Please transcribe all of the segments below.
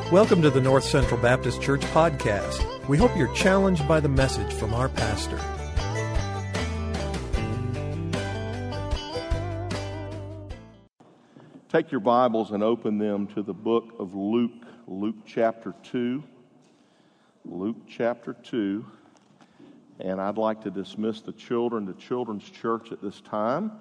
Welcome to the North Central Baptist Church podcast. We hope you're challenged by the message from our pastor. Take your Bibles and open them to the book of Luke, Luke chapter 2. Luke chapter 2. And I'd like to dismiss the children to Children's Church at this time.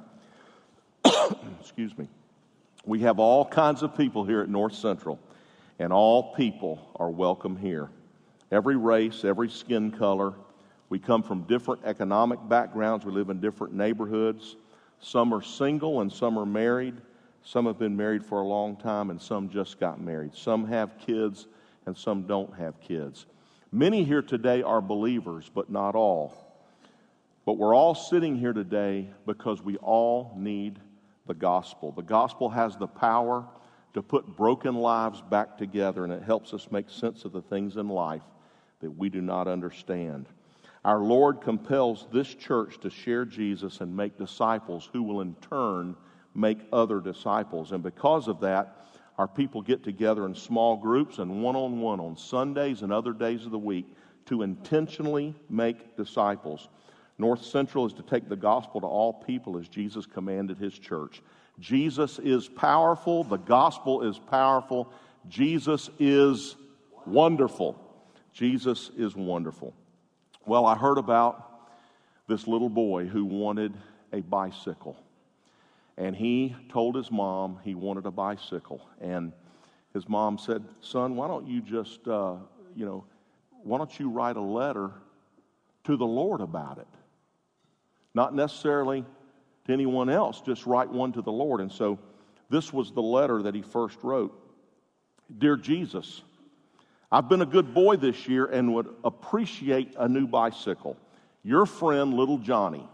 Excuse me. We have all kinds of people here at North Central, and all people are welcome here. Every race, every skin color. We come from different economic backgrounds. We live in different neighborhoods. Some are single and some are married. Some have been married for a long time and some just got married. Some have kids and some don't have kids. Many here today are believers, but not all. But we're all sitting here today because we all need the gospel. The gospel has the power to put broken lives back together, and it helps us make sense of the things in life that we do not understand. Our Lord compels this church to share Jesus and make disciples who will in turn make other disciples. And because of that, our people get together in small groups and one-on-one on Sundays and other days of the week to intentionally make disciples. North Central is to take the gospel to all people as Jesus commanded his church. Jesus is powerful. The gospel is powerful. Jesus is wonderful. Jesus is wonderful. Well, I heard about this little boy who wanted a bicycle. And he told his mom he wanted a bicycle. And his mom said, "Son, why don't you just, why don't you write a letter to the Lord about it? Not necessarily to anyone else, just write one to the Lord." And so this was the letter that he first wrote. "Dear Jesus, I've been a good boy this year and would appreciate a new bicycle. Your friend, little Johnny."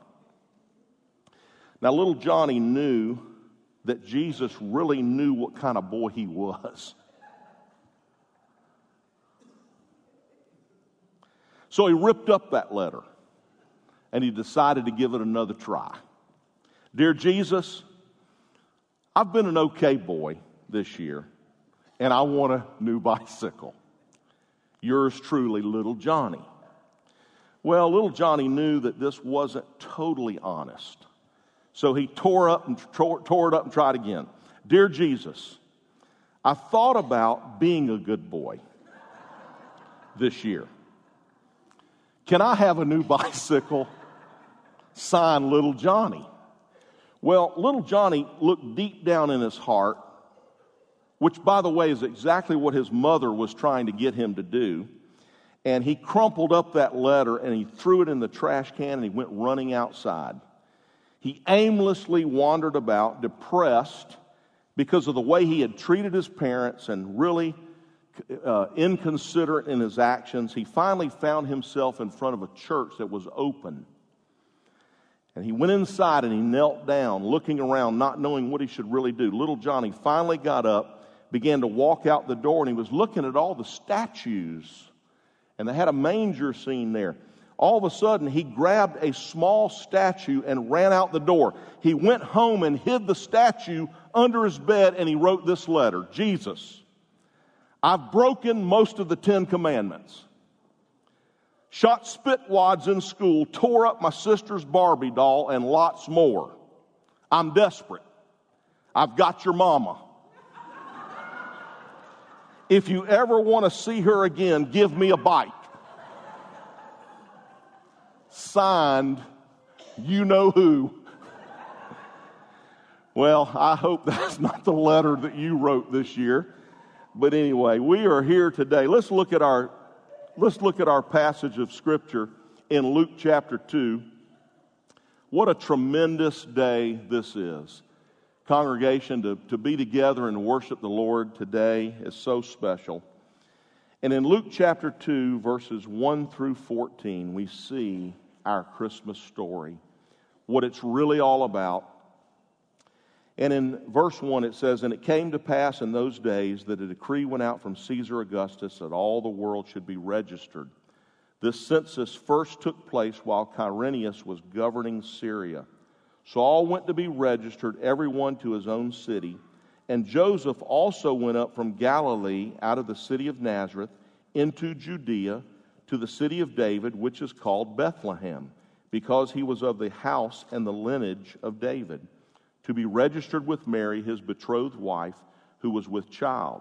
Now, little Johnny knew that Jesus really knew what kind of boy he was. So he ripped up that letter and he decided to give it another try. "Dear Jesus, I've been an okay boy this year and I want a new bicycle. Yours truly, little Johnny." Well, little Johnny knew that this wasn't totally honest. So he tore it up and tried again. "Dear Jesus, I thought about being a good boy this year. Can I have a new bicycle? Signed, little Johnny." Well, little Johnny looked deep down in his heart, which, by the way, is exactly what his mother was trying to get him to do. And he crumpled up that letter and he threw it in the trash can and he went running outside. He aimlessly wandered about, depressed because of the way he had treated his parents and really inconsiderate in his actions. He finally found himself in front of a church that was open. And he went inside and he knelt down, looking around, not knowing what he should really do. Little Johnny finally got up, began to walk out the door, and he was looking at all the statues. And they had a manger scene there. All of a sudden, he grabbed a small statue and ran out the door. He went home and hid the statue under his bed, and he wrote this letter. "Jesus, I've broken most of the 10 Commandments. Shot spit wads in school, tore up my sister's Barbie doll, and lots more. I'm desperate. I've got your mama. If you ever want to see her again, give me a bite. Signed, you know who." Well, I hope that's not the letter that you wrote this year. But anyway, we are here today. Let's look at our passage of Scripture in Luke chapter 2. What a tremendous day this is. Congregation, to be together and worship the Lord today is so special. And in Luke chapter 2, verses 1 through 14, we see our Christmas story, what it's really all about. And in verse 1 it says, "And it came to pass in those days that a decree went out from Caesar Augustus that all the world should be registered. This census first took place while Quirinius was governing Syria. So all went to be registered, everyone to his own city. And Joseph also went up from Galilee out of the city of Nazareth into Judea to the city of David, which is called Bethlehem, because he was of the house and the lineage of David, to be registered with Mary, his betrothed wife, who was with child.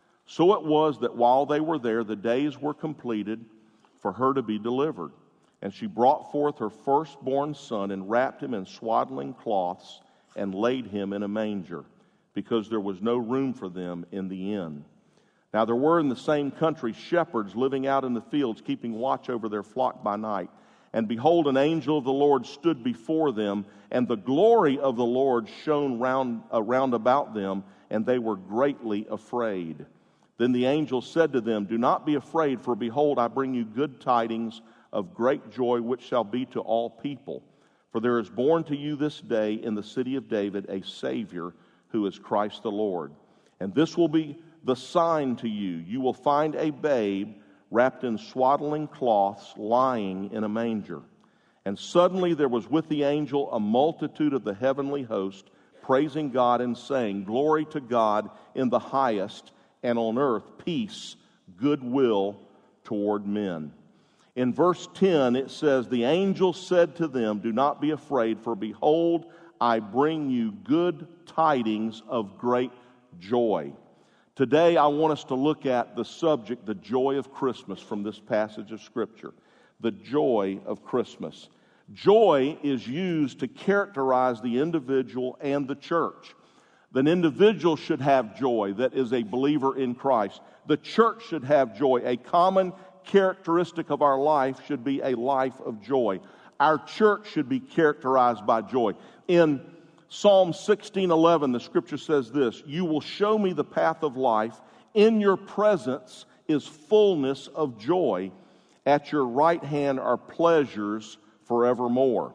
So it was that while they were there, the days were completed for her to be delivered. And she brought forth her firstborn son and wrapped him in swaddling cloths and laid him in a manger, because there was no room for them in the inn. Now there were in the same country shepherds living out in the fields, keeping watch over their flock by night. And behold, an angel of the Lord stood before them, and the glory of the Lord shone round about them, and they were greatly afraid. Then the angel said to them, "Do not be afraid, for behold, I bring you good tidings of great joy, which shall be to all people. For there is born to you this day in the city of David a Savior, who is Christ the Lord. And this will be the sign to you. You will find a babe wrapped in swaddling cloths, lying in a manger." And suddenly there was with the angel a multitude of the heavenly host, praising God and saying, "Glory to God in the highest, and on earth peace, goodwill toward men." In verse 10 it says, "The angel said to them, 'Do not be afraid, for behold, I bring you good tidings of great joy.'" Today I want us to look at the subject, the joy of Christmas, from this passage of Scripture. The joy of Christmas. Joy is used to characterize the individual and the church. The individual should have joy that is a believer in Christ. The church should have joy. A common characteristic of our life should be a life of joy. Our church should be characterized by joy. In Psalm 16:11, the Scripture says this, "You will show me the path of life. In your presence is fullness of joy. At your right hand are pleasures forevermore."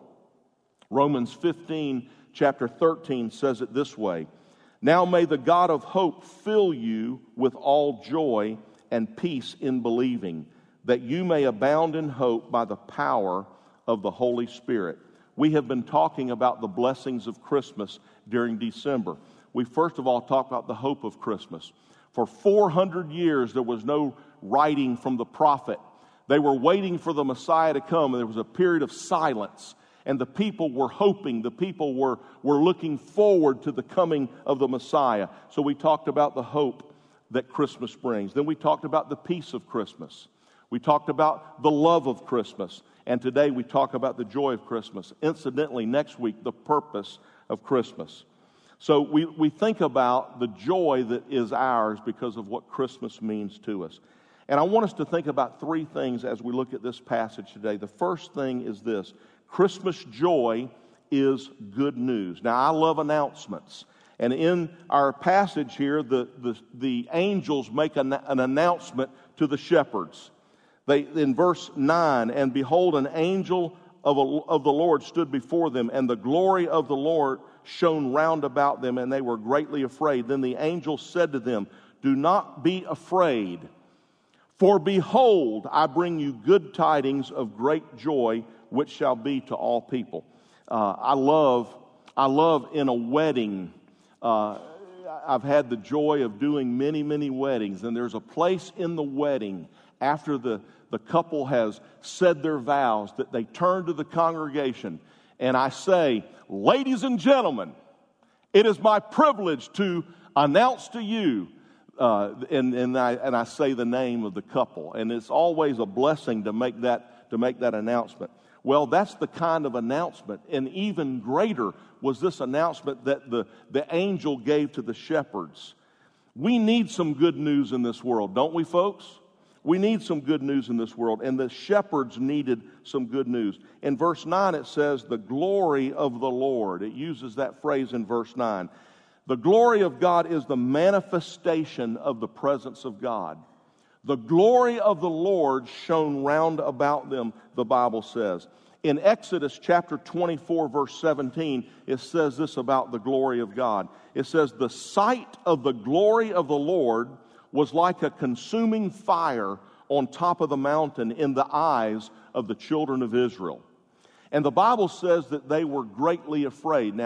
Romans 15, chapter 13 says it this way, "Now may the God of hope fill you with all joy and peace in believing, that you may abound in hope by the power of the Holy Spirit." We have been talking about the blessings of Christmas during December. We first of all talked about the hope of Christmas. For 400 years there was no writing from the prophet. They were waiting for the Messiah to come, and there was a period of silence. And the people were hoping, the people were looking forward to the coming of the Messiah. So we talked about the hope that Christmas brings. Then we talked about the peace of Christmas. We talked about the love of Christmas. And today we talk about the joy of Christmas. Incidentally, next week, the purpose of Christmas. So we think about the joy that is ours because of what Christmas means to us. And I want us to think about three things as we look at this passage today. The first thing is this: Christmas joy is good news. Now, I love announcements. And in our passage here, the angels make an announcement to the shepherds. In verse 9, "And behold, an angel of the Lord stood before them, and the glory of the Lord shone round about them, and they were greatly afraid. Then the angel said to them, 'Do not be afraid, for behold, I bring you good tidings of great joy, which shall be to all people.'" I love in a wedding. I've had the joy of doing many, many weddings, and there's a place in the wedding after the couple has said their vows that they turn to the congregation, and I say, "Ladies and gentlemen, it is my privilege to announce to you," and I say the name of the couple, and it's always a blessing to make that announcement. Well, that's the kind of announcement, and even greater was this announcement that the angel gave to the shepherds. We need some good news in this world, don't we, folks? We need some good news in this world, and the shepherds needed some good news. In verse 9 it says, "The glory of the Lord." It uses that phrase in verse 9. The glory of God is the manifestation of the presence of God. The glory of the Lord shone round about them, the Bible says. In Exodus chapter 24, verse 17, it says this about the glory of God. It says, "The sight of the glory of the Lord was like a consuming fire on top of the mountain in the eyes of the children of Israel." And the Bible says that they were greatly afraid. Now,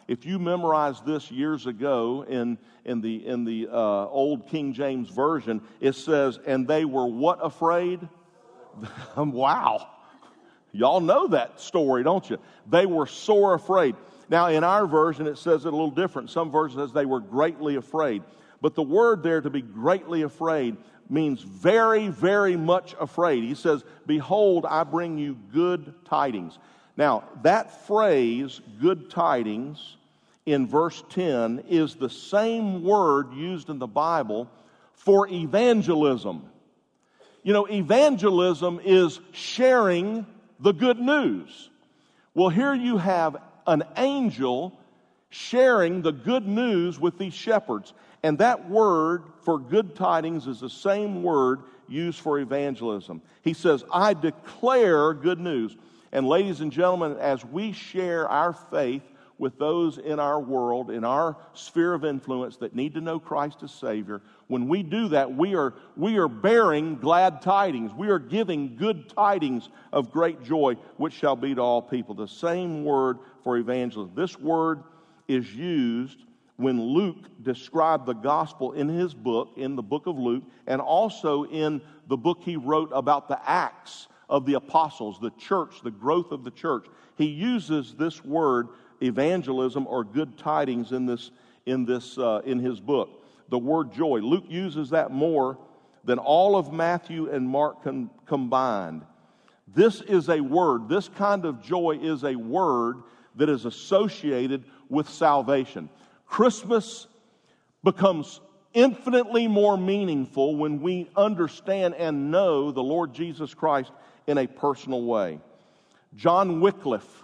If you memorized this years ago in the old King James Version, it says, and they were what afraid? Wow. Y'all know that story, don't you? They were sore afraid. Now, in our version, it says it a little different. Some versions says they were greatly afraid. But the word there, to be greatly afraid, means very, very much afraid. He says, behold, I bring you good tidings. Now, that phrase, good tidings, in verse 10, is the same word used in the Bible for evangelism. You know, evangelism is sharing the good news. Well, here you have an angel sharing the good news with these shepherds. And that word for good tidings is the same word used for evangelism. He says, I declare good news. And ladies and gentlemen, as we share our faith with those in our world, in our sphere of influence that need to know Christ as Savior, when we do that, we are bearing glad tidings. We are giving good tidings of great joy, which shall be to all people. The same word for evangelism. This word is used when Luke described the gospel in his book, in the book of Luke, and also in the book he wrote about the Acts of the apostles, the church, the growth of the church. He uses this word, evangelism or good tidings, in his book. The word joy. Luke uses that more than all of Matthew and Mark combined. This is a word, this kind of joy is a word that is associated with salvation. Christmas becomes infinitely more meaningful when we understand and know the Lord Jesus Christ in a personal way. John Wycliffe,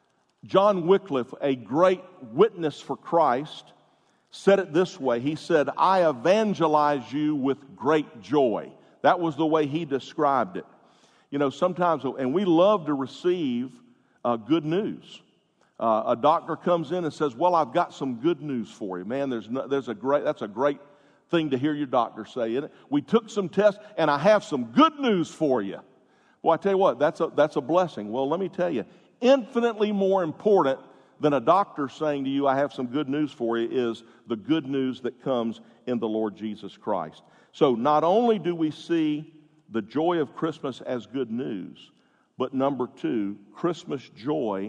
a great witness for Christ, said it this way. He said, I evangelize you with great joy. That was the way he described it. You know, sometimes, and we love to receive good news. A doctor comes in and says, well, I've got some good news for you. Man, that's a great thing to hear your doctor say, isn't it? We took some tests, and I have some good news for you. Well, I tell you what, that's a blessing. Well, let me tell you, infinitely more important than a doctor saying to you, I have some good news for you, is the good news that comes in the Lord Jesus Christ. So not only do we see the joy of Christmas as good news, but number two, Christmas joy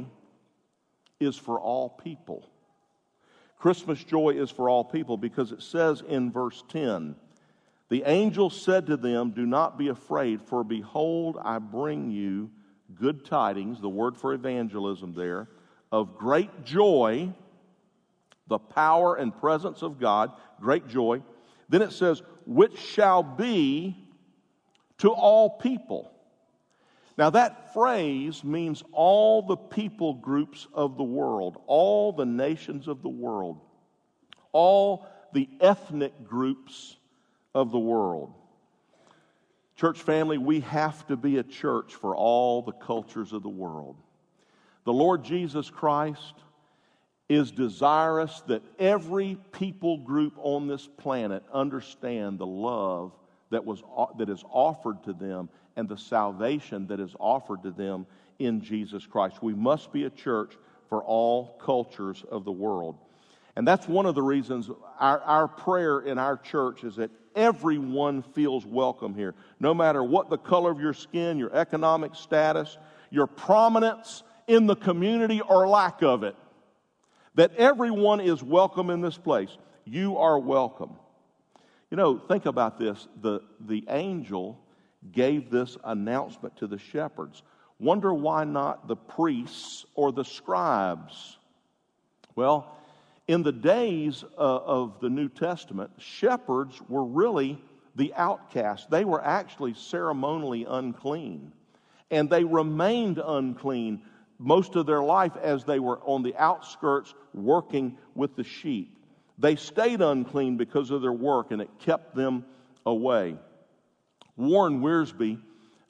is for all people. Christmas joy is for all people because it says in verse 10, the angel said to them, do not be afraid, for behold, I bring you good tidings, the word for evangelism there, of great joy, the power and presence of God, great joy. Then it says, which shall be to all people. Now that phrase means all the people groups of the world, all the nations of the world, all the ethnic groups of the world. Church family, we have to be a church for all the cultures of the world. The Lord Jesus Christ is desirous that every people group on this planet understand the love that is offered to them and the salvation that is offered to them in Jesus Christ. We must be a church for all cultures of the world. And that's one of the reasons our prayer in our church is that everyone feels welcome here. No matter what the color of your skin, your economic status, your prominence in the community or lack of it, that everyone is welcome in this place. You are welcome. You know, think about this. The angel gave this announcement to the shepherds. Wonder why not the priests or the scribes? Well, in the days of the New Testament, shepherds were really the outcasts. They were actually ceremonially unclean. And they remained unclean most of their life as they were on the outskirts working with the sheep. They stayed unclean because of their work, and it kept them away. Warren Wiersbe,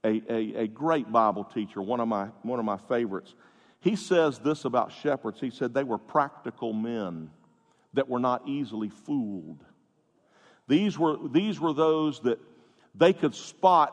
a great Bible teacher, one of my favorites, he says this about shepherds. He said they were practical men that were not easily fooled. These were those that they could spot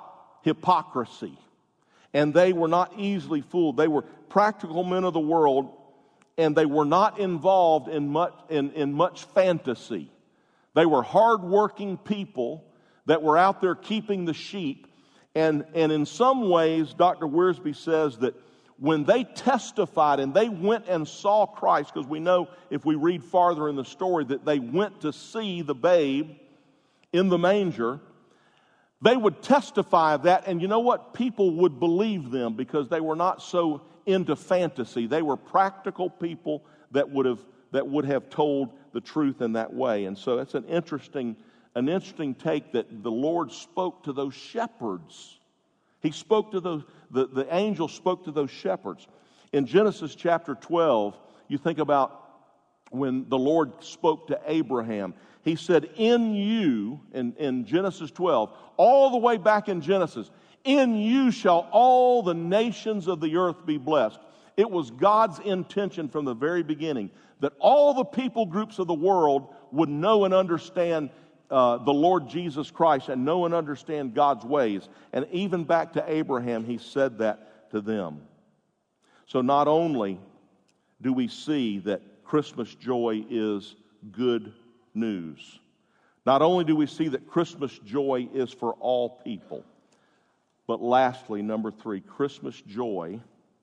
hypocrisy, and they were not easily fooled. They were practical men of the world, and they were not involved in much fantasy. They were hardworking people that were out there keeping the sheep. And in some ways, Dr. Wiersbe says that when they testified and they went and saw Christ, because we know if we read farther in the story that they went to see the babe in the manger, they would testify of that, and you know what? People would believe them because they were not so into fantasy. They were practical people that would have told the truth in that way. And so it's an interesting take that the Lord spoke to those shepherds. He spoke to those, the angel spoke to those shepherds. In Genesis chapter 12, you think about when the Lord spoke to Abraham. He said, in you, in Genesis 12, all the way back in Genesis, in you shall all the nations of the earth be blessed. It was God's intention from the very beginning that all the people groups of the world would know and understand the Lord Jesus Christ and know and understand God's ways. And even back to Abraham, he said that to them. So not only do we see that Christmas joy is good news, not only do we see that Christmas joy is for all people, but lastly, number 3, Christmas joy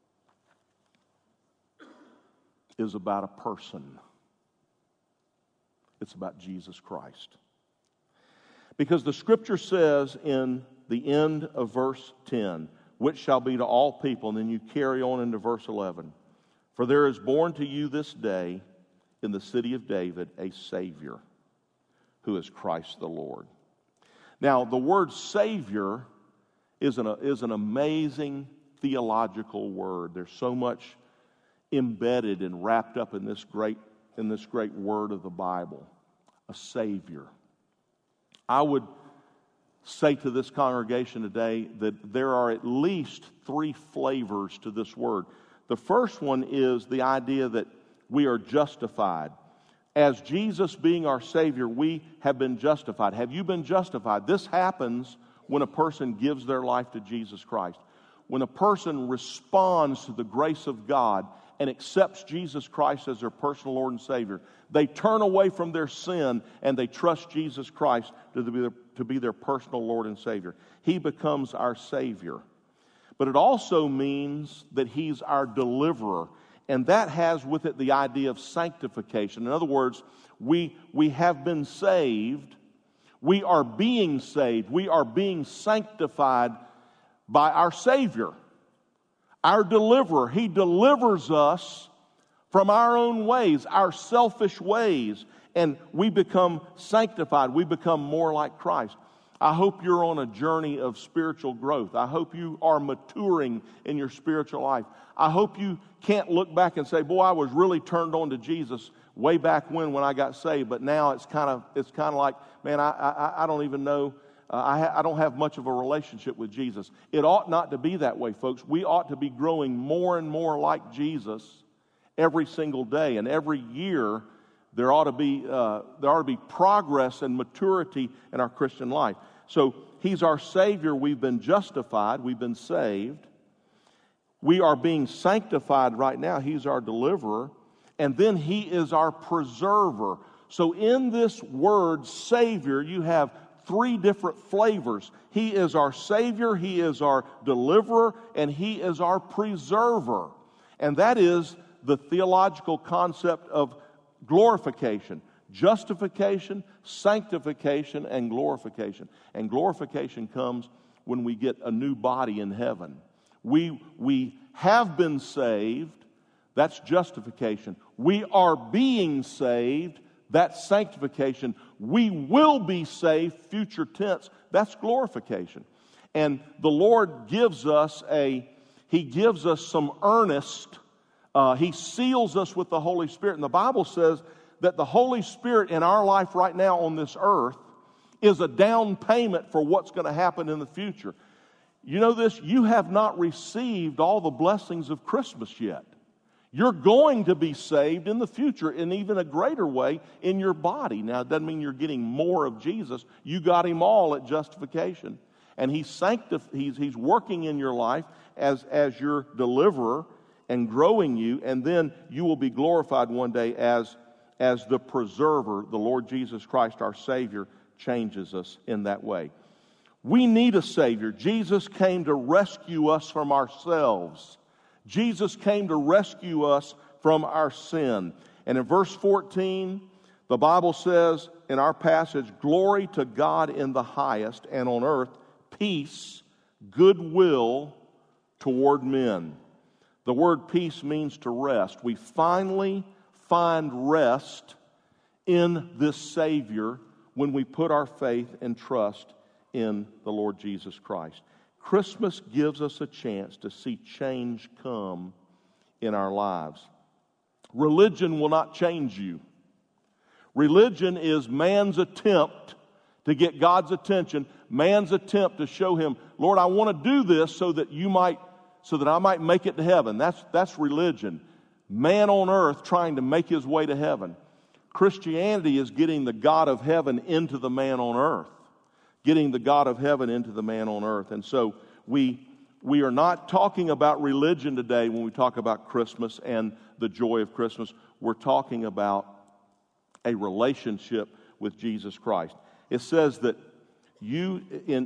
is about a person. It's about Jesus Christ. Because the Scripture says in the end of verse 10, which shall be to all people, and then you carry on into verse 11. For there is born to you this day in the city of David a Savior, who is Christ the Lord. Now, the word Savior is an amazing theological word. There's so much embedded and wrapped up in this great word of the Bible, a Savior. I would say to this congregation today that there are at least 3 flavors to this word. The first one is the idea that we are justified. As Jesus being our Savior, we have been justified. Have you been justified? This happens when a person gives their life to Jesus Christ. When a person responds to the grace of God and accepts Jesus Christ as their personal Lord and Savior, they turn away from their sin and they trust Jesus Christ to be their personal Lord and Savior. He becomes our Savior. But it also means that He's our deliverer. And that has with it the idea of sanctification. In other words, we have been saved. We are being saved. We are being sanctified by our Savior, our deliverer. He delivers us from our own ways, our selfish ways, and we become sanctified. We become more like Christ. I hope you're on a journey of spiritual growth. I hope you are maturing in your spiritual life. I hope you can't look back and say, boy, I was really turned on to Jesus way back when I got saved, but now it's kind of like, man, I don't even know. I don't have much of a relationship with Jesus. It ought not to be that way, folks. We ought to be growing more and more like Jesus every single day, and every year there ought to be progress and maturity in our Christian life. So He's our Savior. We've been justified. We've been saved. We are being sanctified right now. He's our deliverer. And then He is our preserver. So in this word, Savior, you have 3 different flavors. He is our Savior, He is our deliverer, and He is our preserver. And that is the theological concept of glorification. Justification, sanctification, and glorification. And glorification comes when we get a new body in heaven. We have been saved. That's justification. We are being saved. That's sanctification. We will be saved, future tense. That's glorification. And the Lord gives us some earnest, He seals us with the Holy Spirit. And the Bible says that the Holy Spirit in our life right now on this earth is a down payment for what's going to happen in the future. You know this? You have not received all the blessings of Christmas yet. You're going to be saved in the future in even a greater way in your body. Now, it doesn't mean you're getting more of Jesus. You got Him all at justification. And He's working in your life as your deliverer. and growing you, and then you will be glorified one day as the preserver, the Lord Jesus Christ, our Savior, changes us in that way. We need a Savior. Jesus came to rescue us from ourselves. Jesus came to rescue us from our sin. And in verse 14, the Bible says in our passage, "Glory to God in the highest, and on earth peace, goodwill toward men." The word peace means to rest. We finally find rest in this Savior when we put our faith and trust in the Lord Jesus Christ. Christmas gives us a chance to see change come in our lives. Religion will not change you. Religion is man's attempt to get God's attention, man's attempt to show him, Lord, I want to do this so that I might make it to heaven. That's religion. Man on earth trying to make his way to heaven. Christianity is getting the God of heaven into the man on earth. Getting the God of heaven into the man on earth. And so we are not talking about religion today when we talk about Christmas and the joy of Christmas. We're talking about a relationship with Jesus Christ. It says that you,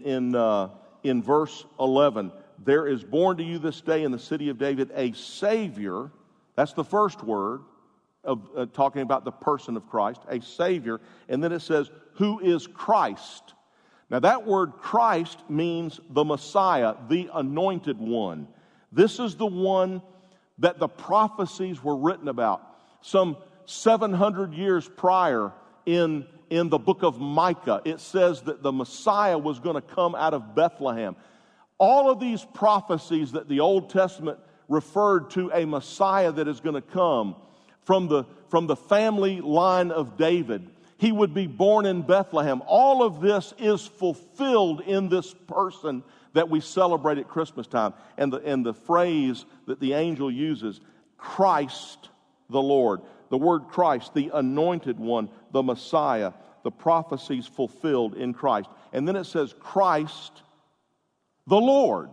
in verse 11, there is born to you this day in the city of David a Savior. That's the first word of talking about the person of Christ, a Savior. And then it says, who is Christ? Now that word Christ means the Messiah, the anointed one. This is the one that the prophecies were written about. Some 700 years prior in the book of Micah, it says that the Messiah was going to come out of Bethlehem. All of these prophecies that the Old Testament referred to a Messiah that is going to come from the family line of David. He would be born in Bethlehem. All of this is fulfilled in this person that we celebrate at Christmas time. And the phrase that the angel uses, Christ the Lord. The word Christ, the anointed one, the Messiah, the prophecies fulfilled in Christ. And then it says Christ the Lord.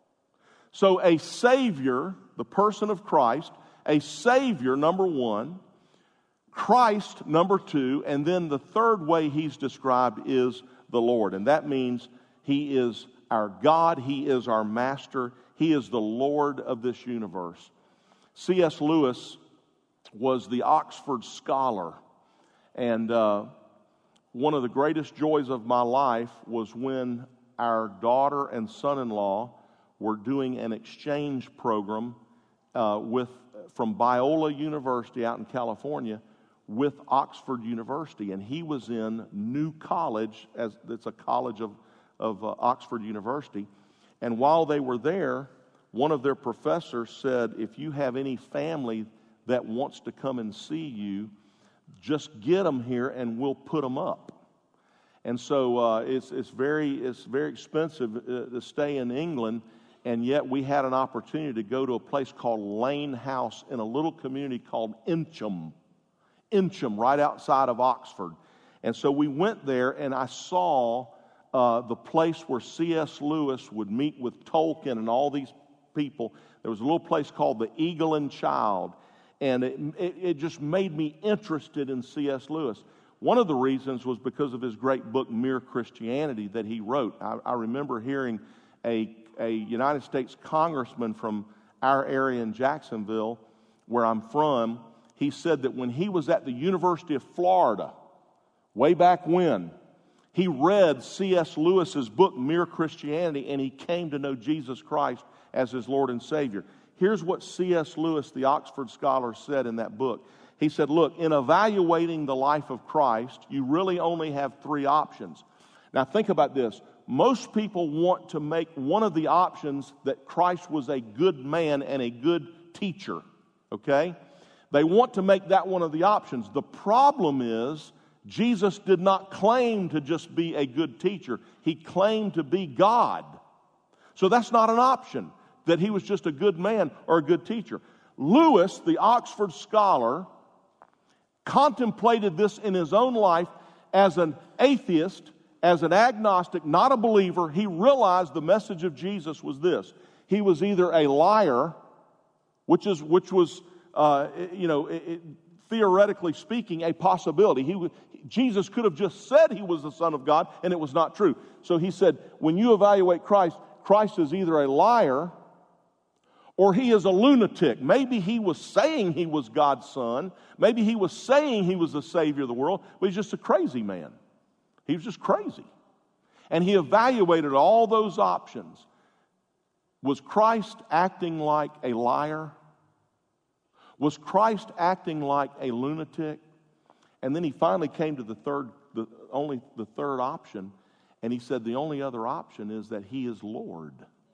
So a Savior, the person of Christ, a Savior, number one, Christ, number two, and then the third way he's described is the Lord. And that means he is our God, he is our master, he is the Lord of this universe. C.S. Lewis was the Oxford scholar, and one of the greatest joys of my life was when our daughter and son-in-law were doing an exchange program from Biola University out in California with Oxford University, and he was in New College, as it's a college of Oxford University. And while they were there, one of their professors said, if you have any family that wants to come and see you, just get them here and we'll put them up. And so it's very expensive to stay in England, and yet we had an opportunity to go to a place called Lane House in a little community called Incham, right outside of Oxford. And so we went there, and I saw the place where C.S. Lewis would meet with Tolkien and all these people. There was a little place called the Eagle and Child, and it just made me interested in C.S. Lewis. One of the reasons was because of his great book, Mere Christianity, that he wrote. I remember hearing a United States congressman from our area in Jacksonville, where I'm from. He said that when he was at the University of Florida, way back when, he read C.S. Lewis's book, Mere Christianity, and he came to know Jesus Christ as his Lord and Savior. Here's what C.S. Lewis, the Oxford scholar, said in that book. He said, look, in evaluating the life of Christ, you really only have three options. Now think about this. Most people want to make one of the options that Christ was a good man and a good teacher, okay? They want to make that one of the options. The problem is, Jesus did not claim to just be a good teacher. He claimed to be God. So that's not an option, that he was just a good man or a good teacher. Lewis, the Oxford scholar, contemplated this in his own life as an atheist, as an agnostic, not a believer. He realized the message of Jesus was this: he was either a liar, which was theoretically speaking, a possibility. Jesus could have just said he was the Son of God, and it was not true. So he said, when you evaluate Christ, Christ is either a liar or he is a lunatic. Maybe he was saying he was God's Son. Maybe he was saying he was the Savior of the world, but he's just a crazy man. He was just crazy. And he evaluated all those options. Was Christ acting like a liar? Was Christ acting like a lunatic? And then he finally came to the third option, and he said the only other option is that he is Lord.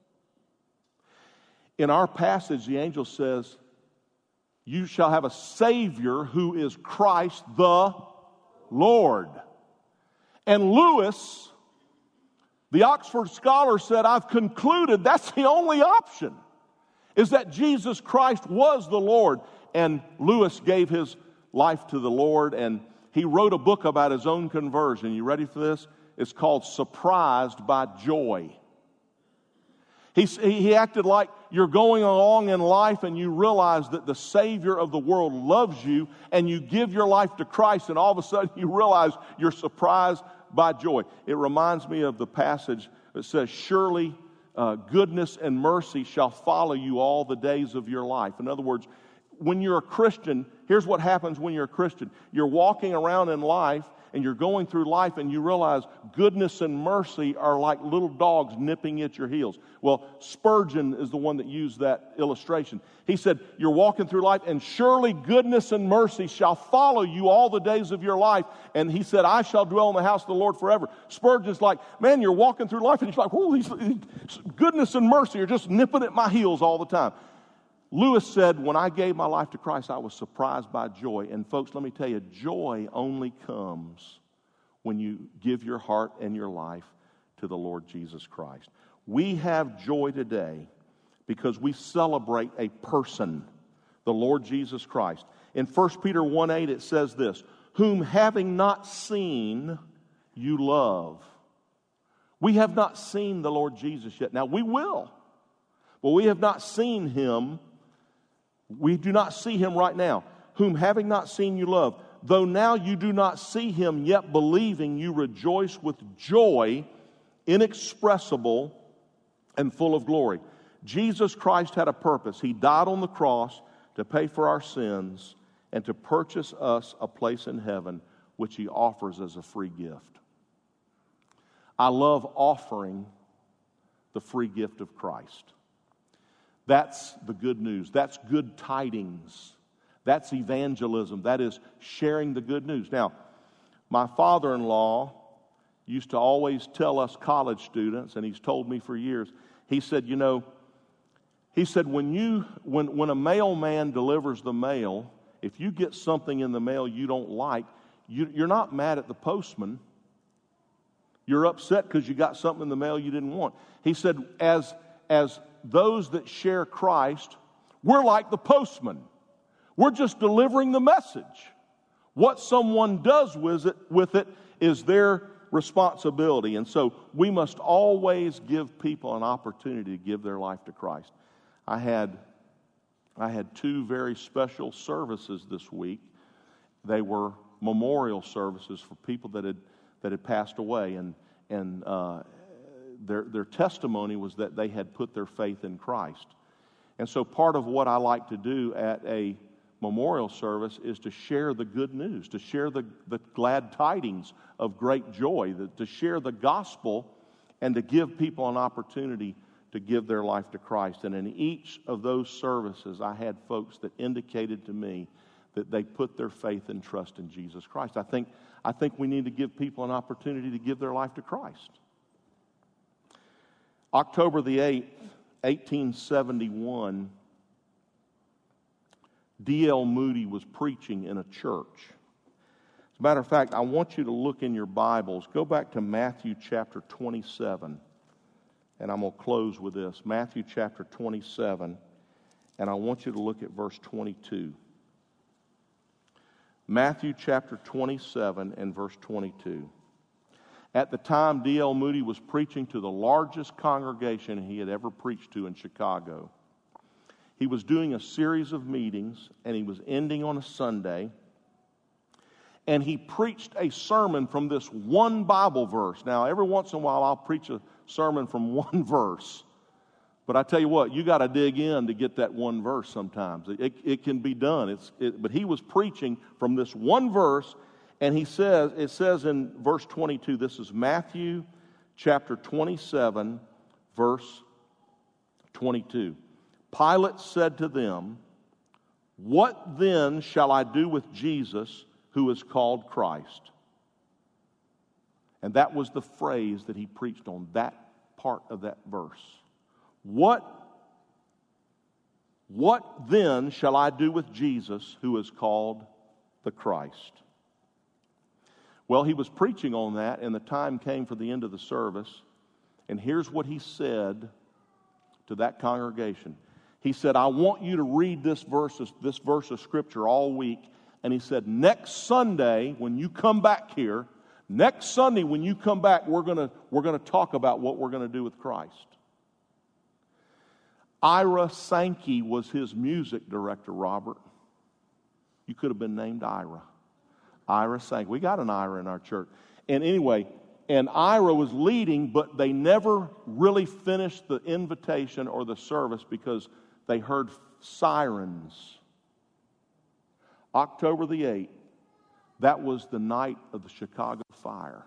In our passage, the angel says, you shall have a Savior who is Christ the Lord. And Lewis, the Oxford scholar, said, I've concluded that's the only option, is that Jesus Christ was the Lord. And Lewis gave his life to the Lord, and he wrote a book about his own conversion. You ready for this? It's called Surprised by Joy. He acted like you're going along in life and you realize that the Savior of the world loves you, and you give your life to Christ, and all of a sudden you realize you're surprised by joy. It reminds me of the passage that says, surely goodness and mercy shall follow you all the days of your life. In other words, when you're a Christian, here's what happens when you're a Christian. You're walking around in life and you're going through life and you realize goodness and mercy are like little dogs nipping at your heels. Well, Spurgeon is the one that used that illustration. He said, you're walking through life and surely goodness and mercy shall follow you all the days of your life. And he said, I shall dwell in the house of the Lord forever. Spurgeon's like, man, you're walking through life and you're like, whoa, these goodness and mercy are just nipping at my heels all the time. Lewis said, when I gave my life to Christ, I was surprised by joy. And folks, let me tell you, joy only comes when you give your heart and your life to the Lord Jesus Christ. We have joy today because we celebrate a person, the Lord Jesus Christ. In 1 Peter 1:8 it says this, whom having not seen, you love. We have not seen the Lord Jesus yet. Now we will, but we have not seen him. We do not see him right now. Whom having not seen you love. Though now you do not see him, yet believing you rejoice with joy inexpressible and full of glory. Jesus Christ had a purpose. He died on the cross to pay for our sins and to purchase us a place in heaven, which he offers as a free gift. I love offering the free gift of Christ. That's the good news. That's good tidings. That's evangelism. That is sharing the good news. Now, my father-in-law used to always tell us college students, and he's told me for years, he said, when a mailman delivers the mail, if you get something in the mail you don't like, you're not mad at the postman. You're upset because you got something in the mail you didn't want. He said, as those that share Christ, we're like the postman. We're just delivering the message. What someone does with it is their responsibility. And so we must always give people an opportunity to give their life to Christ. I had two very special services this week. They were memorial services for people that had passed away, and their testimony was that they had put their faith in Christ. And so part of what I like to do at a memorial service is to share the good news, to share the glad tidings of great joy, to share the gospel, and to give people an opportunity to give their life to Christ. And in each of those services, I had folks that indicated to me that they put their faith and trust in Jesus Christ. I think we need to give people an opportunity to give their life to Christ. October the 8th, 1871, D.L. Moody was preaching in a church. As a matter of fact, I want you to look in your Bibles. Go back to Matthew chapter 27, and I'm going to close with this. Matthew chapter 27, and I want you to look at verse 22. Matthew chapter 27 and verse 22. At the time, D.L. Moody was preaching to the largest congregation he had ever preached to in Chicago. He was doing a series of meetings, and he was ending on a Sunday. And he preached a sermon from this one Bible verse. Now, every once in a while, I'll preach a sermon from one verse. But I tell you what, you got to dig in to get that one verse sometimes. It can be done. But he was preaching from this one verse, and it says in verse 22, this is Matthew chapter 27, verse 22. Pilate said to them, "What then shall I do with Jesus, who is called Christ?" And that was the phrase that he preached on, that part of that verse. What then shall I do with Jesus, who is called the Christ? Well, he was preaching on that, and the time came for the end of the service. And here's what he said to that congregation. He said, "I want you to read this verse of Scripture all week." And he said, next Sunday, when you come back here, we're going to talk about what we're going to do with Christ. Ira Sankey was his music director, Robert. You could have been named Ira. Ira Sankey. We got an Ira in our church. And anyway, and Ira was leading, but they never really finished the invitation or the service because they heard sirens. October the 8th, that was the night of the Chicago fire.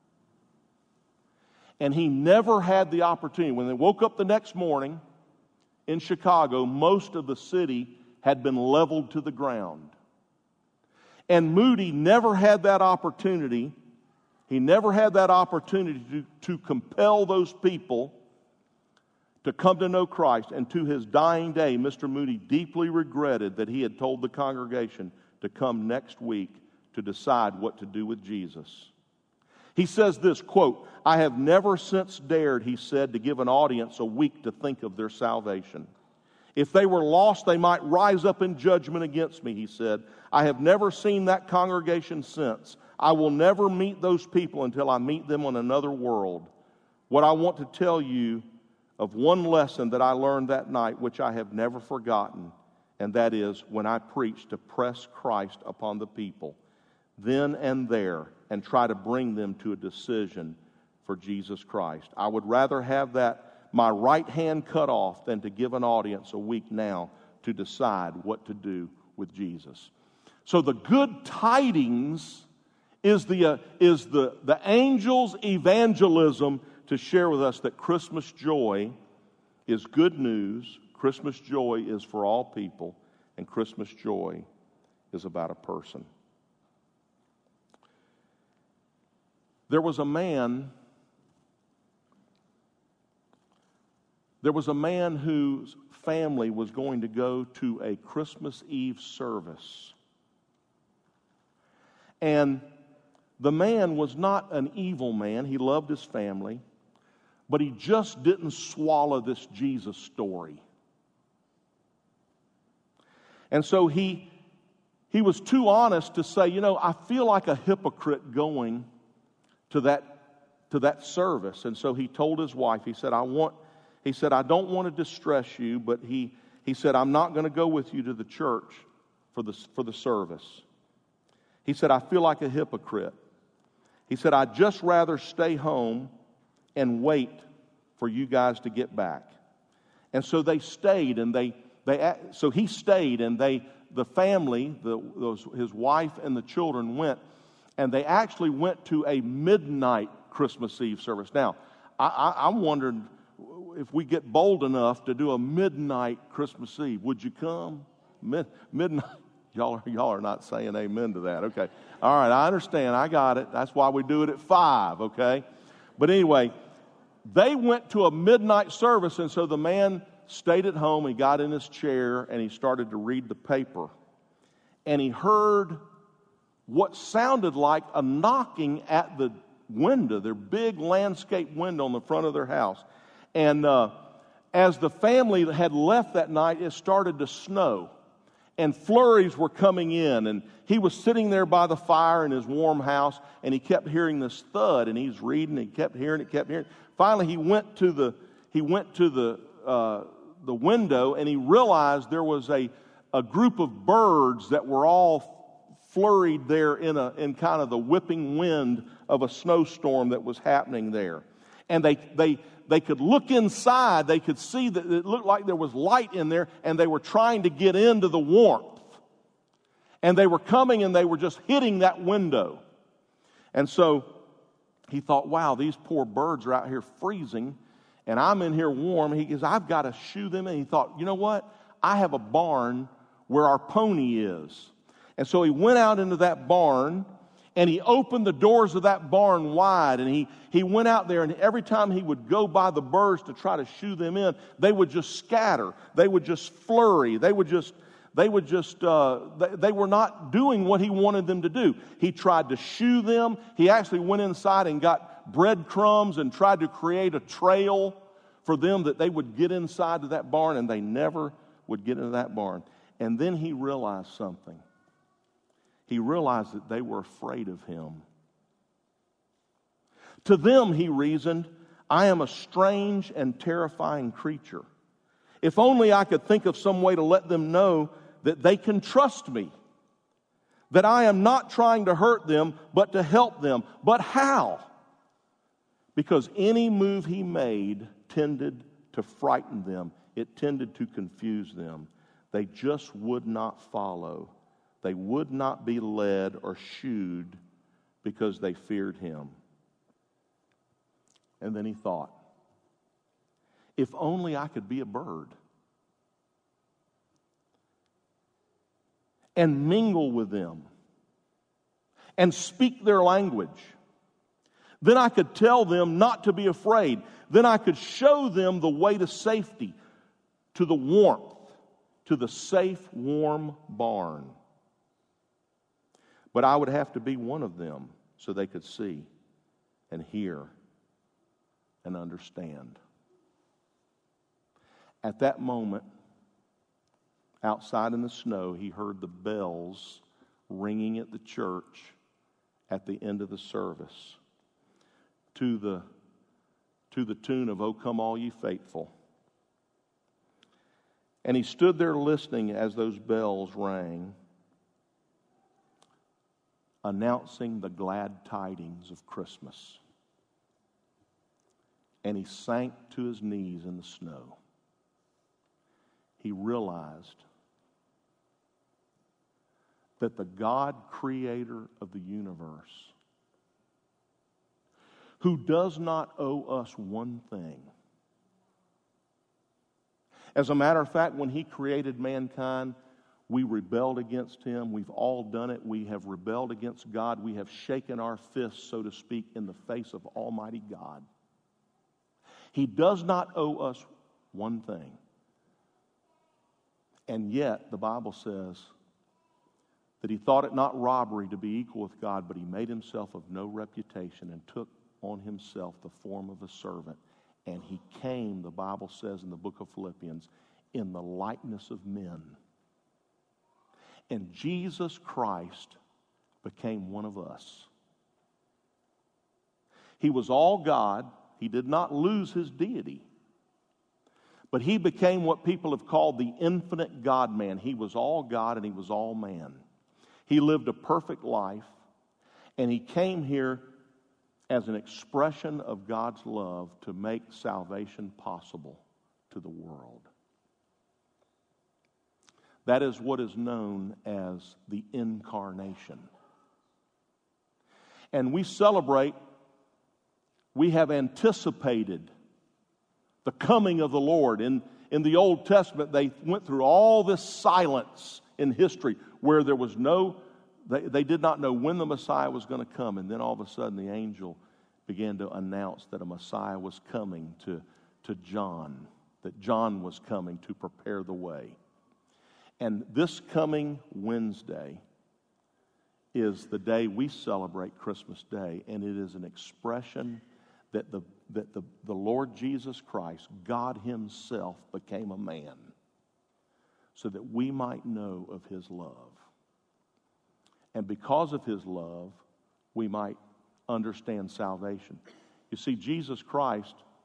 And he never had the opportunity. When they woke up the next morning in Chicago, most of the city had been leveled to the ground. And Moody never had that opportunity. He never had that opportunity to compel those people to come to know Christ. And to his dying day, Mr. Moody deeply regretted that he had told the congregation to come next week to decide what to do with Jesus. He says this, quote, "I have never since dared," he said, "to give an audience a week to think of their salvation. If they were lost, they might rise up in judgment against me," he said. "I have never seen that congregation since. I will never meet those people until I meet them on another world. What I want to tell you of one lesson that I learned that night, which I have never forgotten, and that is when I preached to press Christ upon the people, then and there, and try to bring them to a decision for Jesus Christ. I would rather have my right hand cut off than to give an audience a week now to decide what to do with Jesus." So the good tidings is the angel's evangelism to share with us that Christmas joy is good news. Christmas joy is for all people, and Christmas joy is about a person. There was a man whose family was going to go to a Christmas Eve service. And the man was not an evil man. He loved his family. But he just didn't swallow this Jesus story. And so he was too honest to say, I feel like a hypocrite going to that service. And so he told his wife, he said, I don't want to distress you, but he said, I'm not going to go with you to the church for the service. He said, I feel like a hypocrite. He said, I'd just rather stay home and wait for you guys to get back. And so they stayed, and so he stayed, and the family, his wife and the children went, and they actually went to a midnight Christmas Eve service. Now, I'm wondering if we get bold enough to do a midnight Christmas Eve. Would you come? Midnight. Y'all are not saying amen to that. Okay. All right, I understand. I got it. That's why we do it at 5, okay? But anyway, they went to a midnight service, and so the man stayed at home. He got in his chair, and he started to read the paper. And he heard what sounded like a knocking at the window, their big landscape window on the front of their house. And as the family had left that night, it started to snow. And flurries were coming in, and he was sitting there by the fire in his warm house, and he kept hearing this thud, and he's reading, and he kept hearing it. Finally, he went to the the window, and he realized there was a group of birds that were all flurried there in kind of the whipping wind of a snowstorm that was happening there. And they could look inside. They could see that it looked like there was light in there, and they were trying to get into the warmth. And they were coming, and they were just hitting that window. And so he thought, wow, these poor birds are out here freezing, and I'm in here warm. He goes, I've got to shoo them in. He thought, you know what? I have a barn where our pony is. And so he went out into that barn, and he opened the doors of that barn wide, and he went out there, and every time he would go by the birds to try to shoo them in, they would just scatter. They would just flurry. They were not doing what he wanted them to do. He tried to shoo them. He actually went inside and got breadcrumbs and tried to create a trail for them that they would get inside of that barn, and they never would get into that barn. And then he realized something. He realized that they were afraid of him. To them, he reasoned, I am a strange and terrifying creature. If only I could think of some way to let them know that they can trust me, that I am not trying to hurt them, but to help them. But how? Because any move he made tended to frighten them. It tended to confuse them. They just would not follow. They would not be led or shooed because they feared him. And then he thought, if only I could be a bird and mingle with them and speak their language. Then I could tell them not to be afraid. Then I could show them the way to safety, to the warmth, to the safe, warm barn. But I would have to be one of them so they could see and hear and understand. At that moment, outside in the snow, he heard the bells ringing at the church at the end of the service to the tune of "O Come All Ye Faithful." And he stood there listening as those bells rang, announcing the glad tidings of Christmas. And he sank to his knees in the snow. He realized that the God creator of the universe, who does not owe us one thing. As a matter of fact, when he created mankind, we rebelled against him. We've all done it. We have rebelled against God. We have shaken our fists, so to speak, in the face of Almighty God. He does not owe us one thing. And yet, the Bible says that he thought it not robbery to be equal with God, but he made himself of no reputation and took on himself the form of a servant. And he came, the Bible says in the book of Philippians, in the likeness of men. And Jesus Christ became one of us. He was all God. He did not lose his deity. But he became what people have called the infinite God-man. He was all God and he was all man. He lived a perfect life, and he came here as an expression of God's love to make salvation possible to the world. That is what is known as the incarnation. And we celebrate, we have anticipated the coming of the Lord. In the Old Testament, they went through all this silence in history where there was they did not know when the Messiah was going to come. And then all of a sudden the angel began to announce that a Messiah was coming to John, that John was coming to prepare the way. And this coming Wednesday is the day we celebrate Christmas Day, and it is an expression that the Lord Jesus Christ, God himself, became a man so that we might know of his love. And because of his love, we might understand salvation. You see, Jesus Christ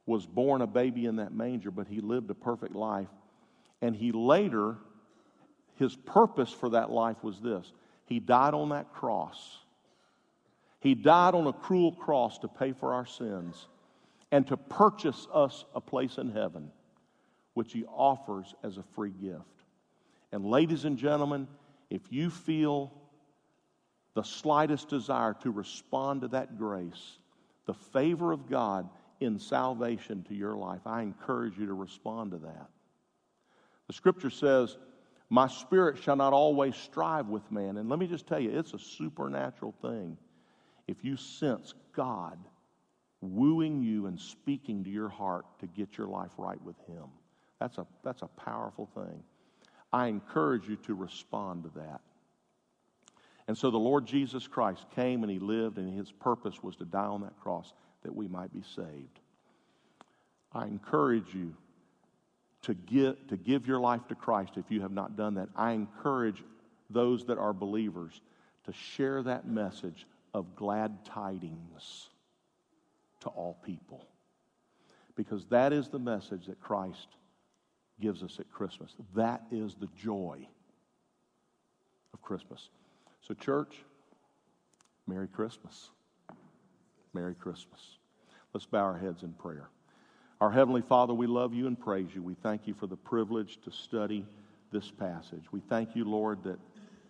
was born a baby in that manger, but he lived a perfect life. And he later, his purpose for that life was this. He died on that cross. He died on a cruel cross to pay for our sins and to purchase us a place in heaven, which he offers as a free gift. And ladies and gentlemen, if you feel the slightest desire to respond to that grace, the favor of God in salvation to your life, I encourage you to respond to that. The scripture says, my spirit shall not always strive with man. And let me just tell you, it's a supernatural thing. If you sense God wooing you and speaking to your heart to get your life right with him, that's a powerful thing. I encourage you to respond to that. And so the Lord Jesus Christ came and he lived, and his purpose was to die on that cross that we might be saved. I encourage you to give your life to Christ if you have not done that. I encourage those that are believers to share that message of glad tidings to all people. Because that is the message that Christ gives us at Christmas. That is the joy of Christmas. So church, Merry Christmas. Merry Christmas. Let's bow our heads in prayer. Our Heavenly Father, we love you and praise you. We thank you for the privilege to study this passage. We thank you, Lord, that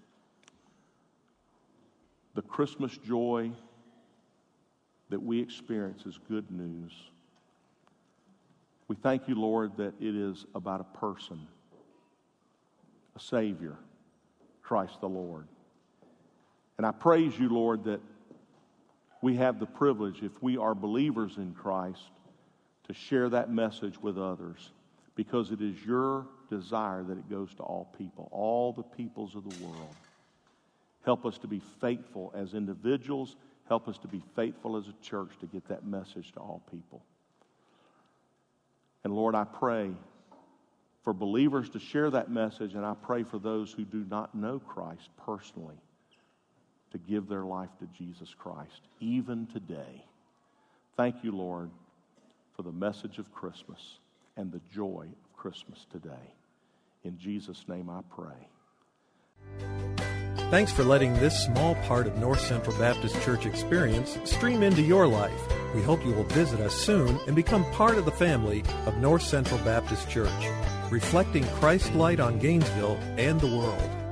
the Christmas joy that we experience is good news. We thank you, Lord, that it is about a person, a Savior, Christ the Lord. And I praise you, Lord, that we have the privilege, if we are believers in Christ, to share that message with others, because it is your desire that it goes to all people, all the peoples of the world. Help us to be faithful as individuals. Help us to be faithful as a church to get that message to all people. And Lord, I pray for believers to share that message, and I pray for those who do not know Christ personally to give their life to Jesus Christ, even today. Thank you, Lord, for the message of Christmas and the joy of Christmas today. In Jesus' name I pray. Thanks for letting this small part of North Central Baptist Church experience stream into your life. We hope you will visit us soon and become part of the family of North Central Baptist Church, reflecting Christ's light on Gainesville and the world.